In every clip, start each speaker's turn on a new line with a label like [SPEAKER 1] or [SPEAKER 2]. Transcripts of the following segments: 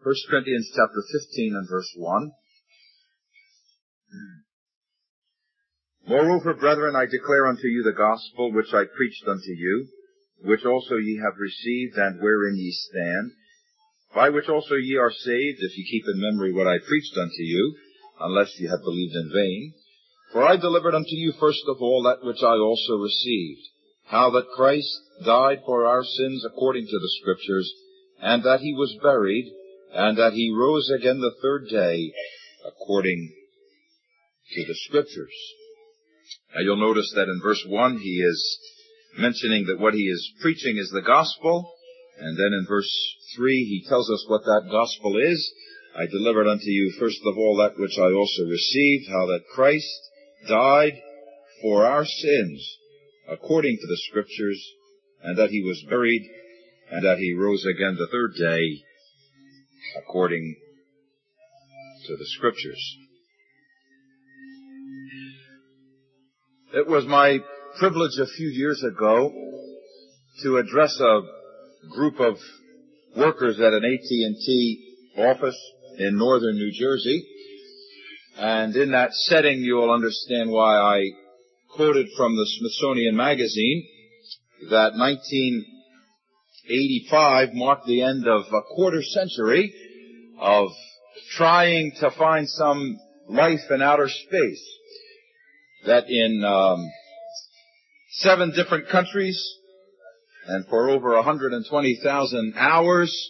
[SPEAKER 1] 1 Corinthians chapter 15 and verse 1. Moreover, brethren, I declare unto you the gospel which I preached unto you, which also ye have received, and wherein ye stand, by which also ye are saved, if ye keep in memory what I preached unto you, unless ye have believed in vain. For I delivered unto you first of all that which I also received, how that Christ died for our sins according to the Scriptures, and that he was buried, and that he rose again the third day according to the Scriptures. Now you'll notice that in verse 1 he is mentioning that what he is preaching is the gospel, and then in verse 3 he tells us what that gospel is. I delivered unto you first of all that which I also received, how that Christ died for our sins according to the Scriptures, and that he was buried, and that he rose again the third day according to the Scriptures. It was my privilege a few years ago to address a group of workers at an AT&T office in northern New Jersey. And in that setting, you will understand why I quoted from the Smithsonian Magazine that 1985 marked the end of a quarter century of trying to find some life in outer space. That in 7 different countries and for over 120,000 hours,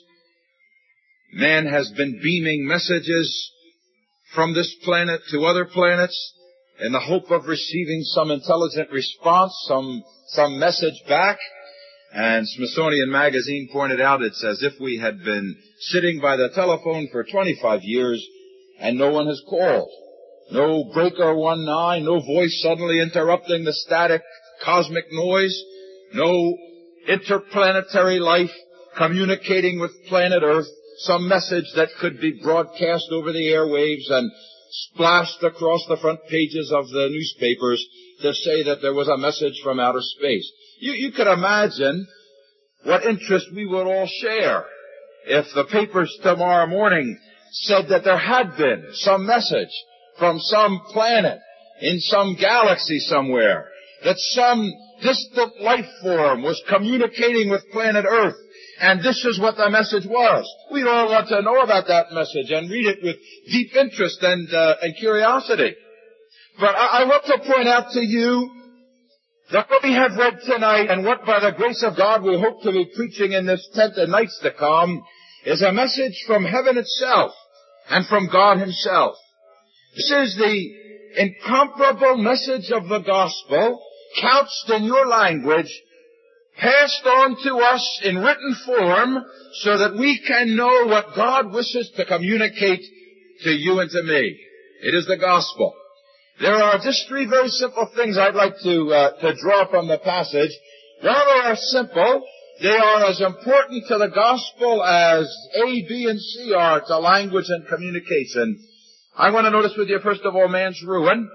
[SPEAKER 1] man has been beaming messages from this planet to other planets in the hope of receiving some intelligent response, some message back. And Smithsonian Magazine pointed out it's as if we had been sitting by the telephone for 25 years and no one has called. No breaker 19, no voice suddenly interrupting the static cosmic noise, no interplanetary life communicating with planet Earth, some message that could be broadcast over the airwaves and splashed across the front pages of the newspapers to say that there was a message from outer space. You could imagine what interest we would all share if the papers tomorrow morning said that there had been some message from some planet in some galaxy somewhere, that some distant life form was communicating with planet Earth, and this is what the message was. We'd all want to know about that message and read it with deep interest and curiosity. But I want to point out to you that what we have read tonight and what by the grace of God we hope to be preaching in this tent in nights to come is a message from heaven itself and from God himself. This is the incomparable message of the gospel, couched in your language, passed on to us in written form so that we can know what God wishes to communicate to you and to me. It is the gospel. There are just 3 very simple things I'd like to draw from the passage. While they are simple, they are as important to the gospel as A, B, and C are to language and communication. I want to notice with you, first of all, man's ruin,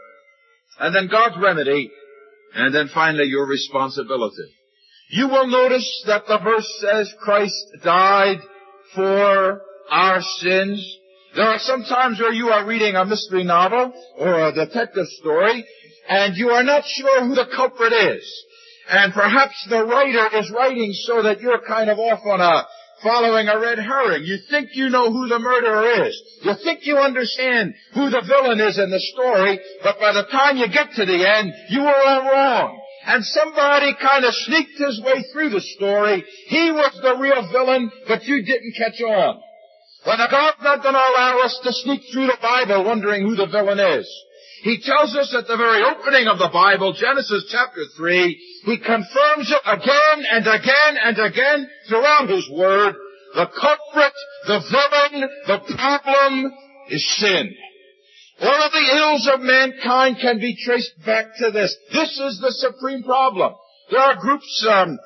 [SPEAKER 1] and then God's remedy, and then finally your responsibility. You will notice that the verse says Christ died for our sins. There are some times where you are reading a mystery novel or a detective story, and you are not sure who the culprit is. And perhaps the writer is writing so that you're kind of off on following a red herring. You think you know who the murderer is. You think you understand who the villain is in the story, but by the time you get to the end, you are all wrong. And somebody kind of sneaked his way through the story. He was the real villain, but you didn't catch on. Well, God's not going to allow us to sneak through the Bible wondering who the villain is. He tells us at the very opening of the Bible, Genesis chapter 3, he confirms it again and again and again throughout his word. The culprit, the villain, the problem is sin. All of the ills of mankind can be traced back to this. This is the supreme problem. There are groups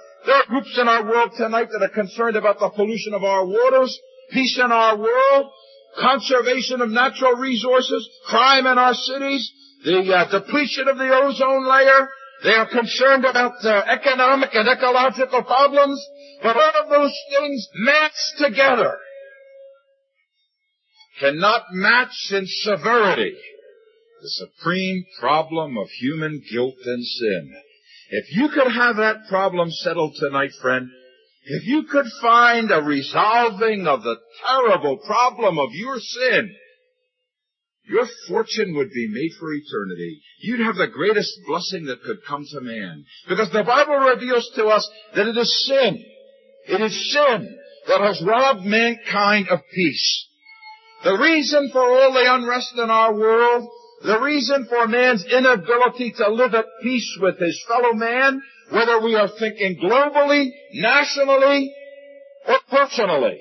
[SPEAKER 1] in our world tonight that are concerned about the pollution of our waters, peace in our world, conservation of natural resources, crime in our cities, the depletion of the ozone layer. They are concerned about economic and ecological problems. But all of those things massed together cannot match in severity the supreme problem of human guilt and sin. If you could have that problem settled tonight, friend, if you could find a resolving of the terrible problem of your sin, your fortune would be made for eternity. You'd have the greatest blessing that could come to man. Because the Bible reveals to us that it is sin. It is sin that has robbed mankind of peace. The reason for all the unrest in our world, the reason for man's inability to live at peace with his fellow man, whether we are thinking globally, nationally, or personally,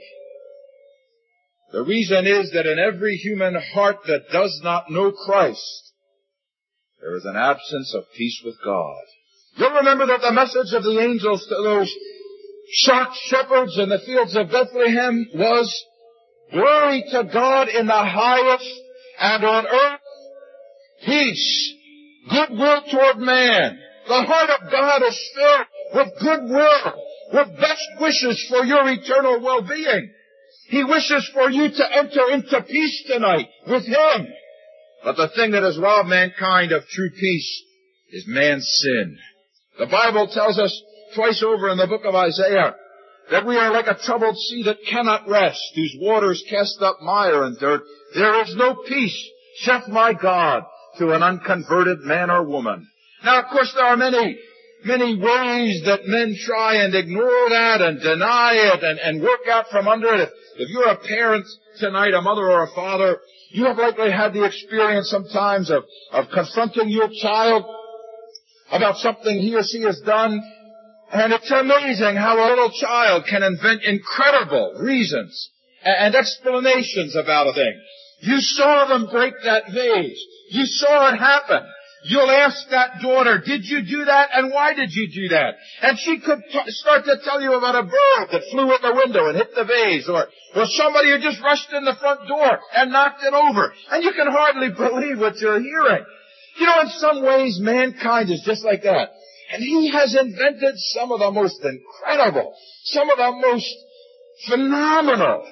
[SPEAKER 1] the reason is that in every human heart that does not know Christ, there is an absence of peace with God. You'll remember that the message of the angels to those shocked shepherds in the fields of Bethlehem was, glory to God in the highest, and on earth, peace, goodwill toward man. The heart of God is filled with goodwill, with best wishes for your eternal well-being. He wishes for you to enter into peace tonight with Him. But the thing that has robbed mankind of true peace is man's sin. The Bible tells us twice over in the book of Isaiah that we are like a troubled sea that cannot rest, whose waters cast up mire and dirt. There is no peace, saith my God, to an unconverted man or woman. Now, of course, there are many ways that men try and ignore that and deny it and work out from under it. If you're a parent tonight, a mother or a father, you have likely had the experience sometimes of confronting your child about something he or she has done. And it's amazing how a little child can invent incredible reasons and explanations about a thing. You saw them break that vase. You saw it happen. You'll ask that daughter, did you do that, and why did you do that? And she could start to tell you about a bird that flew in the window and hit the vase, or somebody who just rushed in the front door and knocked it over. And you can hardly believe what you're hearing. You know, in some ways, mankind is just like that. And he has invented some of the most incredible, some of the most phenomenal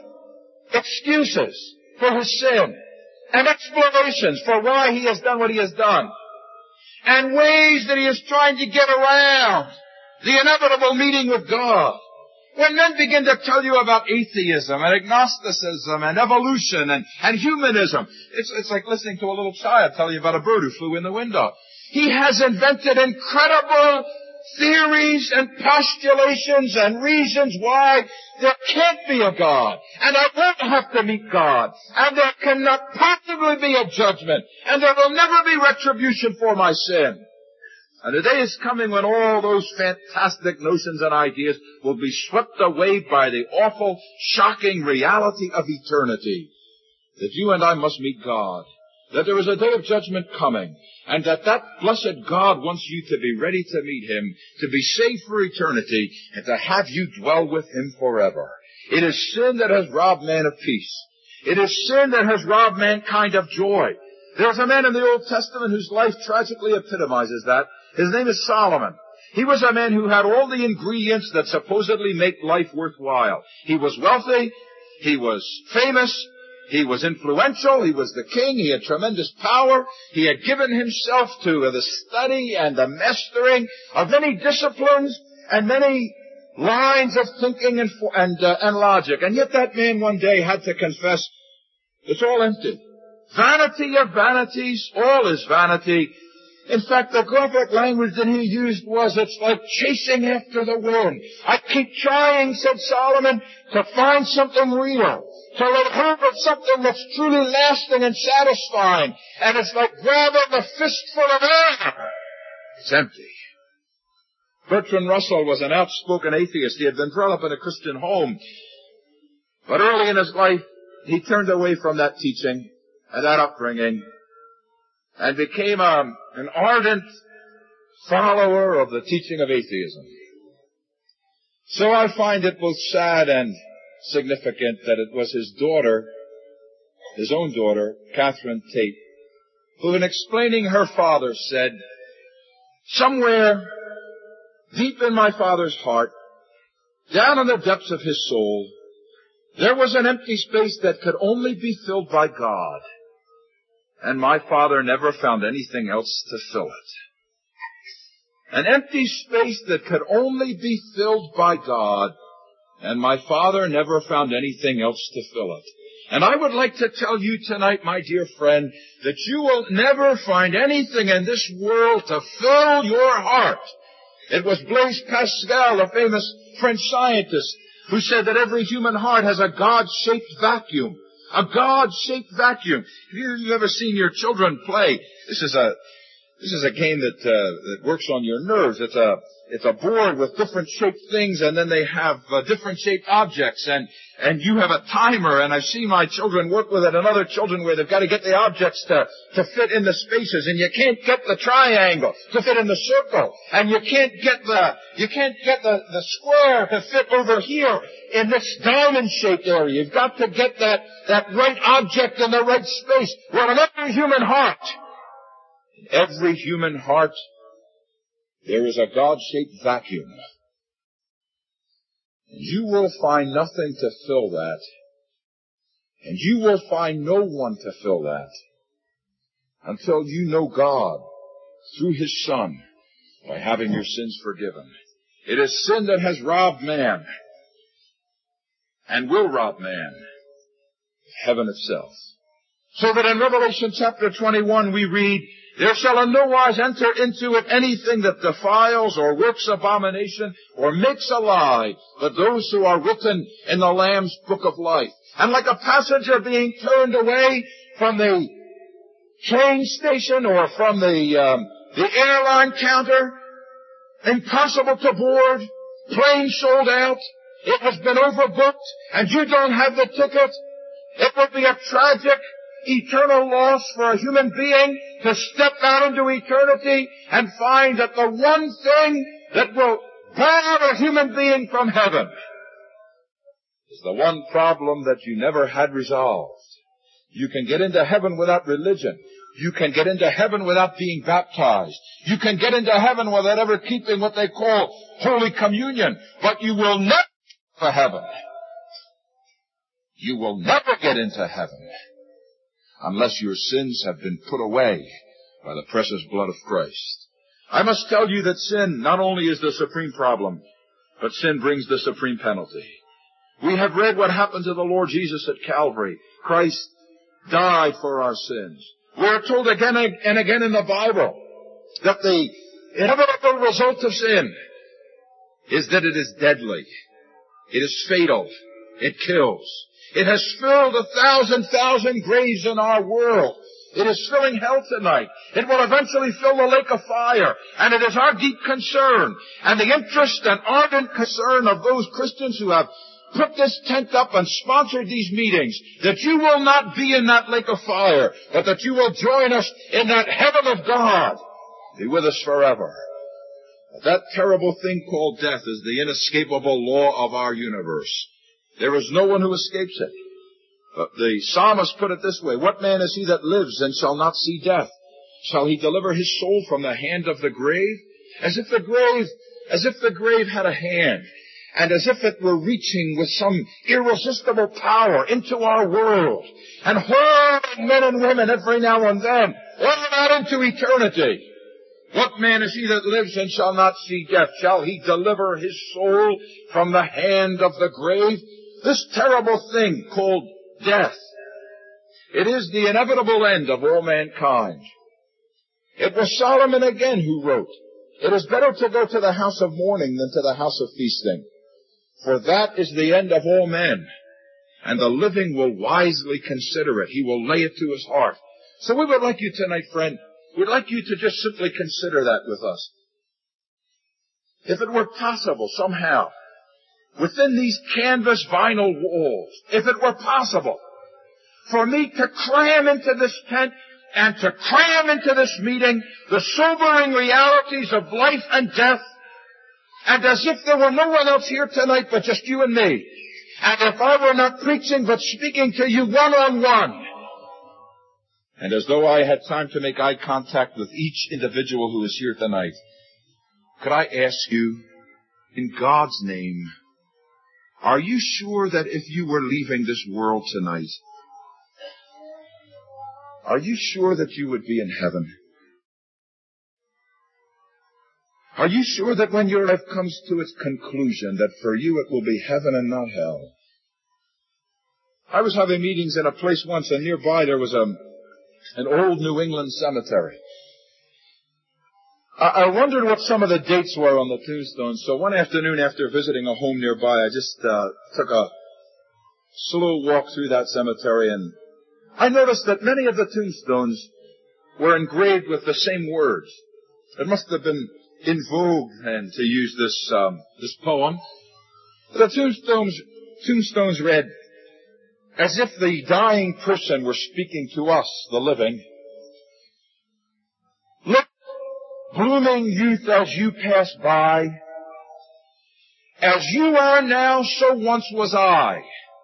[SPEAKER 1] excuses for his sin and explanations for why he has done what he has done, and ways that he is trying to get around the inevitable meeting with God. When men begin to tell you about atheism and agnosticism and evolution and humanism, it's like listening to a little child tell you about a bird who flew in the window. He has invented incredible theories and postulations and reasons why there can't be a God, and I won't have to meet God, and there cannot possibly be a judgment, and there will never be retribution for my sin. And the day is coming when all those fantastic notions and ideas will be swept away by the awful, shocking reality of eternity, that you and I must meet God, that there is a day of judgment coming, and that blessed God wants you to be ready to meet Him, to be saved for eternity, and to have you dwell with Him forever. It is sin that has robbed man of peace. It is sin that has robbed mankind of joy. There's a man in the Old Testament whose life tragically epitomizes that. His name is Solomon. He was a man who had all the ingredients that supposedly make life worthwhile. He was wealthy. He was famous. He was influential. He was the king. He had tremendous power. He had given himself to the study and the mastering of many disciplines and many lines of thinking and logic. And yet that man one day had to confess, it's all empty. Vanity of vanities, all is vanity. In fact, the graphic language that he used was, it's like chasing after the wind. I keep trying, said Solomon, to find something real, to lay hold of something that's truly lasting and satisfying. And it's like grabbing a fistful of air. It's empty. Bertrand Russell was an outspoken atheist. He had been brought up in a Christian home. But early in his life, he turned away from that teaching and that upbringing and became an ardent follower of the teaching of atheism. So I find it both sad and significant that it was his daughter, his own daughter, Catherine Tate, who in explaining her father said, somewhere deep in my father's heart, down in the depths of his soul, There was an empty space that could only be filled by God. And my Father never found anything else to fill it. An empty space that could only be filled by God. And my Father never found anything else to fill it. And I would like to tell you tonight, my dear friend, that you will never find anything in this world to fill your heart. It was Blaise Pascal, a famous French scientist, who said that every human heart has a God-shaped vacuum. A God-shaped vacuum. Have you ever seen your children play? This is a game that works on your nerves. It's a board with different shaped things, and then they have different shaped objects, and you have a timer, and I've seen my children work with it and other children where they've got to get the objects to fit in the spaces, and you can't get the triangle to fit in the circle, and you can't get the square to fit over here in this diamond-shaped area. You've got to get that right object in the right space. Well, in every human heart, there is a God-shaped vacuum. And you will find nothing to fill that. And you will find no one to fill that until you know God through His Son by having your sins forgiven. It is sin that has robbed man and will rob man of heaven itself. So that in Revelation chapter 21 we read, there shall in no wise enter into it anything that defiles or works abomination or makes a lie, but those who are written in the Lamb's book of life. And like a passenger being turned away from the train station or from the airline counter, impossible to board, plane sold out, it has been overbooked, and you don't have the ticket, it would be a tragic eternal loss for a human being to step out into eternity and find that the one thing that will bar a human being from heaven is the one problem that you never had resolved. You can get into heaven without religion. You can get into heaven without being baptized. You can get into heaven without ever keeping what they call Holy Communion. But you will never get to heaven. You will never get into heaven unless your sins have been put away by the precious blood of Christ. I must tell you that sin not only is the supreme problem, but sin brings the supreme penalty. We have read what happened to the Lord Jesus at Calvary. Christ died for our sins. We are told again and again in the Bible that the inevitable result of sin is that it is deadly. It is fatal. It kills. It has filled 1,000 graves in our world. It is filling hell tonight. It will eventually fill the lake of fire. And it is our deep concern and the interest and ardent concern of those Christians who have put this tent up and sponsored these meetings, that you will not be in that lake of fire, but that you will join us in that heaven of God. Be with us forever. That terrible thing called death is the inescapable law of our universe. There is no one who escapes it. But the psalmist put it this way, what man is he that lives and shall not see death? Shall he deliver his soul from the hand of the grave? As if the grave had a hand, and as if it were reaching with some irresistible power into our world, and hurling men and women every now and then, on out into eternity. What man is he that lives and shall not see death? Shall he deliver his soul from the hand of the grave? This terrible thing called death. It is the inevitable end of all mankind. It was Solomon again who wrote, it is better to go to the house of mourning than to the house of feasting. For that is the end of all men. And the living will wisely consider it. He will lay it to his heart. So we would like you tonight, friend, we'd like you to just simply consider that with us. If it were possible somehow, within these canvas vinyl walls, if it were possible for me to cram into this tent and to cram into this meeting the sobering realities of life and death, and as if there were no one else here tonight but just you and me, and if I were not preaching but speaking to you one-on-one, and as though I had time to make eye contact with each individual who is here tonight, could I ask you, in God's name, Are you sure that if you were leaving this world tonight, are you sure that you would be in heaven? Are you sure that when your life comes to its conclusion, that for you it will be heaven and not hell? I was having meetings in a place once, and nearby there was an old New England cemetery. I wondered what some of the dates were on the tombstones, so one afternoon after visiting a home nearby, I just took a slow walk through that cemetery, and I noticed that many of the tombstones were engraved with the same words. It must have been in vogue then to use this poem. The tombstones read, as if the dying person were speaking to us, the living. Look, blooming youth, as you pass by. As you are now, so once was I.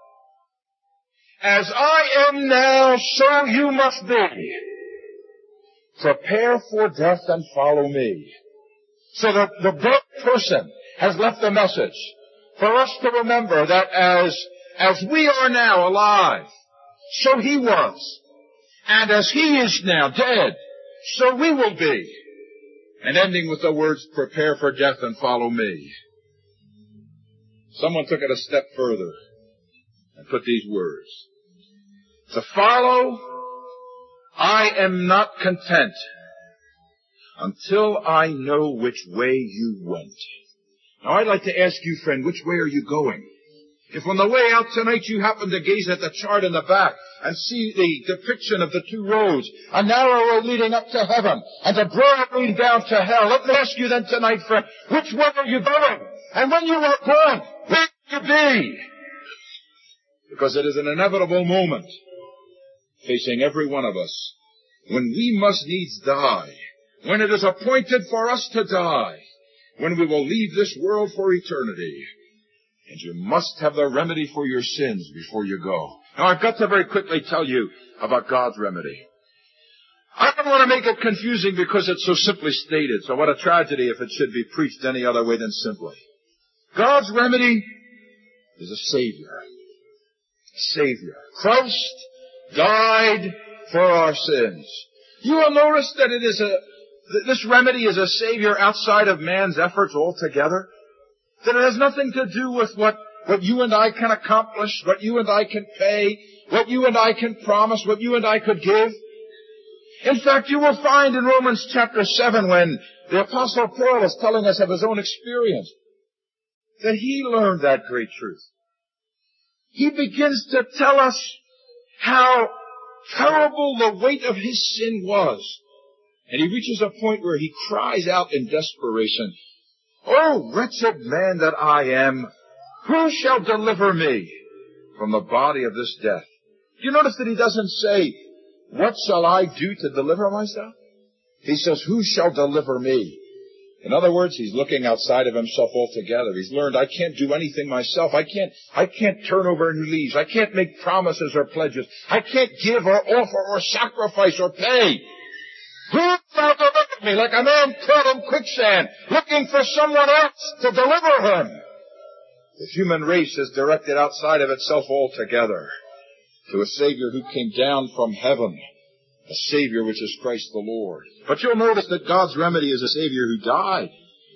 [SPEAKER 1] As I am now, so you must be. Prepare for death and follow me. So the dead person has left a message for us to remember that as we are now alive, so he was. And as he is now dead, so we will be. And ending with the words, prepare for death and follow me. Someone took it a step further and put these words. To follow, I am not content until I know which way you went. Now I'd like to ask you, friend, which way are you going? If on the way out tonight you happen to gaze at the chart in the back and see the depiction of the two roads, a narrow road leading up to heaven and a broad leading down to hell, let me ask you then tonight, friend, which way are you going? And when you are going, where will you be? Because it is an inevitable moment facing every one of us when we must needs die, when it is appointed for us to die, when we will leave this world for eternity. And you must have the remedy for your sins before you go. Now, I've got to very quickly tell you about God's remedy. I don't want to make it confusing because it's so simply stated, so what a tragedy if it should be preached any other way than simply. God's remedy is a Savior. A Savior. Christ died for our sins. You will notice that this remedy is a Savior outside of man's efforts altogether. That it has nothing to do with what you and I can accomplish, what you and I can pay, what you and I can promise, what you and I could give. In fact, you will find in Romans chapter 7 when the Apostle Paul is telling us of his own experience, that he learned that great truth. He begins to tell us how terrible the weight of his sin was. And he reaches a point where he cries out in desperation, "Oh, wretched man that I am, who shall deliver me from the body of this death?" You notice that he doesn't say, "What shall I do to deliver myself?" He says, "Who shall deliver me?" In other words, he's looking outside of himself altogether. He's learned, I can't do anything myself. I can't turn over new leaves. I can't make promises or pledges. I can't give or offer or sacrifice or pay. Who shall deliver me? Like a man caught in quicksand, looking for someone else to deliver him. The human race is directed outside of itself altogether to a Savior who came down from heaven, a Savior which is Christ the Lord. But you'll notice that God's remedy is a Savior who died.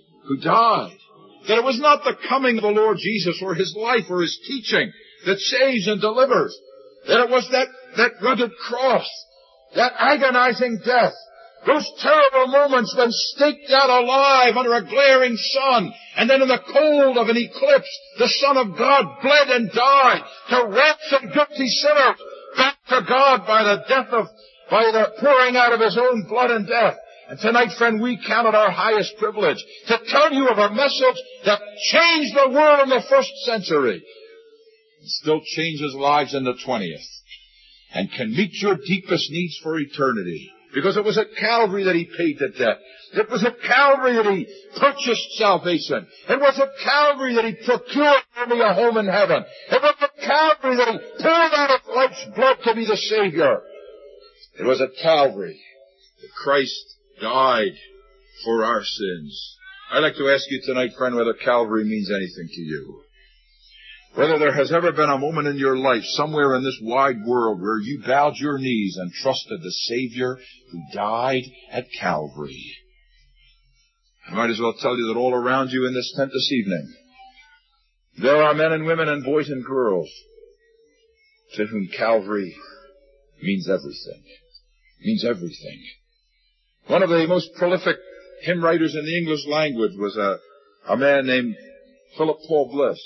[SPEAKER 1] That it was not the coming of the Lord Jesus or his life or his teaching that saves and delivers. That it was that rugged cross, that agonizing death, those terrible moments when staked out alive under a glaring sun, and then in the cold of an eclipse, the Son of God bled and died to ransom guilty sinners back to God by the pouring out of his own blood and death. And tonight, friend, we count it our highest privilege to tell you of a message that changed the world in the first century. It still changes lives in the 20th and can meet your deepest needs for eternity. Because it was at Calvary that he paid the debt. It was at Calvary that he purchased salvation. It was at Calvary that he procured for me a home in heaven. It was at Calvary that he poured out his life's blood to be the Savior. It was at Calvary that Christ died for our sins. I'd like to ask you tonight, friend, whether Calvary means anything to you. Whether there has ever been a moment in your life, somewhere in this wide world, where you bowed your knees and trusted the Savior who died at Calvary. I might as well tell you that all around you in this tent this evening, there are men and women and boys and girls to whom Calvary means everything. Means everything. One of the most prolific hymn writers in the English language was a man named Philip Paul Bliss.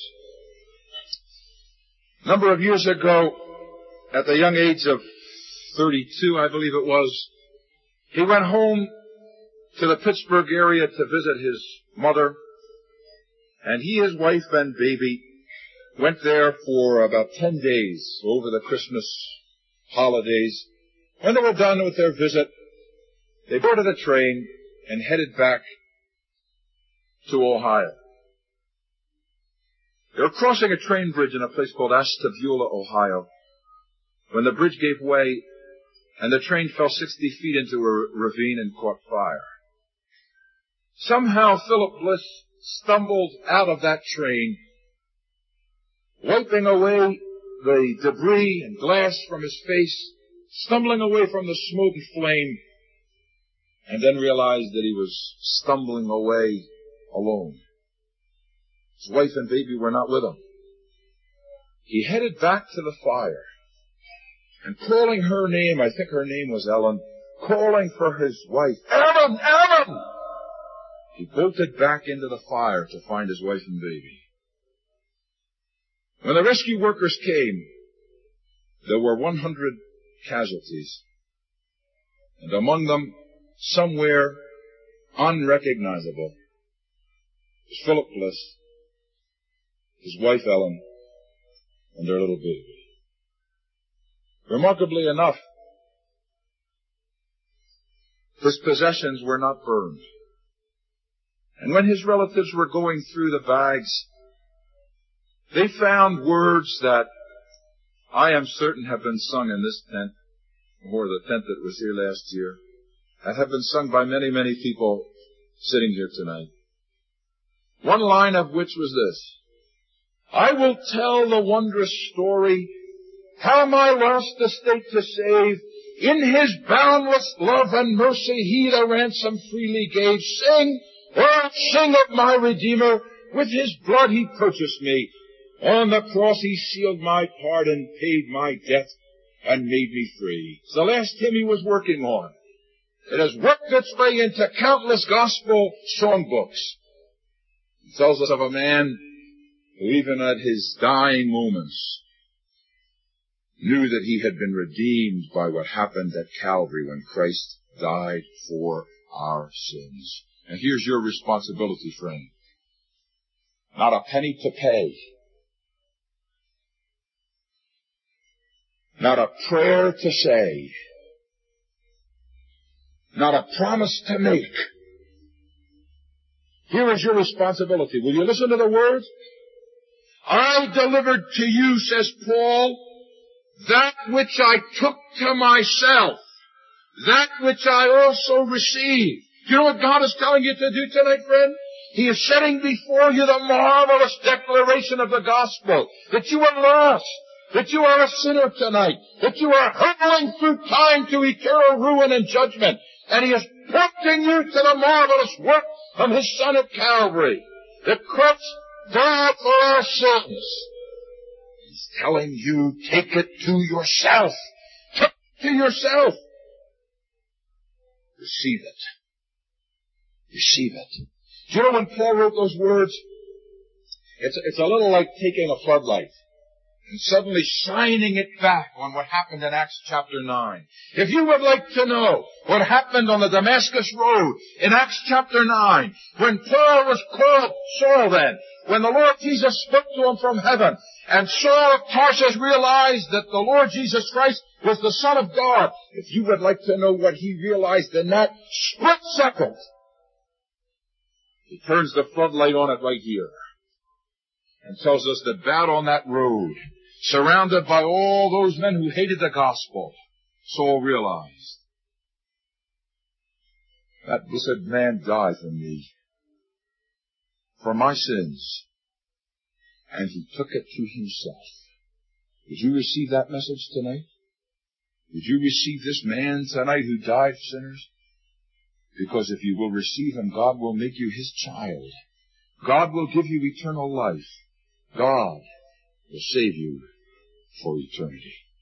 [SPEAKER 1] A number of years ago, at the young age of 32, I believe it was, he went home to the Pittsburgh area to visit his mother, and he, his wife, and baby went there for about 10 days over the Christmas holidays. When they were done with their visit, they boarded a train and headed back to Ohio. They were crossing a train bridge in a place called Ashtabula, Ohio, when the bridge gave way and the train fell 60 feet into a ravine and caught fire. Somehow Philip Bliss stumbled out of that train, wiping away the debris and glass from his face, stumbling away from the smoke and flame, and then realized that he was stumbling away alone. His wife and baby were not with him. He headed back to the fire, and calling her name, I think her name was Ellen, calling for his wife, Ellen, Ellen! He bolted back into the fire to find his wife and baby. When the rescue workers came, there were 100 casualties, and among them, somewhere unrecognizable, was Philip Bliss, his wife Ellen, and their little baby. Remarkably enough, his possessions were not burned. And when his relatives were going through the bags, they found words that I am certain have been sung in this tent, or the tent that was here last year, that have been sung by many, many people sitting here tonight. One line of which was this: I will tell the wondrous story, how my lost estate to save. In his boundless love and mercy he the ransom freely gave. Sing, oh, sing of my Redeemer. With his blood he purchased me. On the cross he sealed my pardon, paid my debt, and made me free. It's the last hymn he was working on. It has worked its way into countless gospel songbooks. It tells us of a man who even at his dying moments knew that he had been redeemed by what happened at Calvary when Christ died for our sins. And here's your responsibility, friend. Not a penny to pay. Not a prayer to say. Not a promise to make. Here is your responsibility. Will you listen to the words? I delivered to you, says Paul, that which I took to myself, that which I also received. Do you know what God is telling you to do tonight, friend? He is setting before you the marvelous declaration of the gospel, that you are lost, that you are a sinner tonight, that you are hurtling through time to eternal ruin and judgment, and He is pointing you to the marvelous work of His Son at Calvary, that Christ died for our sins. He's telling you, take it to yourself. Take it to yourself. Receive it. Receive it. Do you know when Paul wrote those words? It's a little like taking a floodlight and suddenly shining it back on what happened in Acts chapter 9. If you would like to know what happened on the Damascus Road in Acts chapter 9, when Paul was called Saul then, when the Lord Jesus spoke to him from heaven, and Saul of Tarsus realized that the Lord Jesus Christ was the Son of God, if you would like to know what he realized in that split second, he turns the floodlight on it right here and tells us that out on that road, surrounded by all those men who hated the gospel, Saul realized, that blessed man died for me, for my sins. and He took it to Himself. Did you receive that message tonight? Did you receive this man tonight who died for sinners? Because if you will receive Him, God will make you His child. God will give you eternal life. God will save you for eternity.